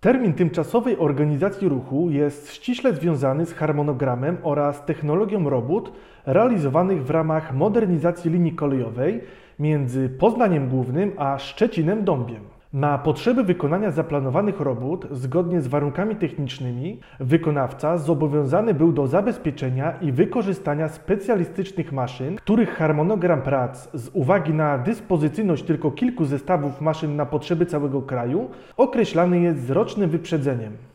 Termin tymczasowej organizacji ruchu jest ściśle związany z harmonogramem oraz technologią robót realizowanych w ramach modernizacji linii kolejowej między Poznaniem Głównym a Szczecinem-Dąbiem. Na potrzeby wykonania zaplanowanych robót, zgodnie z warunkami technicznymi, wykonawca zobowiązany był do zabezpieczenia i wykorzystania specjalistycznych maszyn, których harmonogram prac z uwagi na dyspozycyjność tylko kilku zestawów maszyn na potrzeby całego kraju określany jest z rocznym wyprzedzeniem.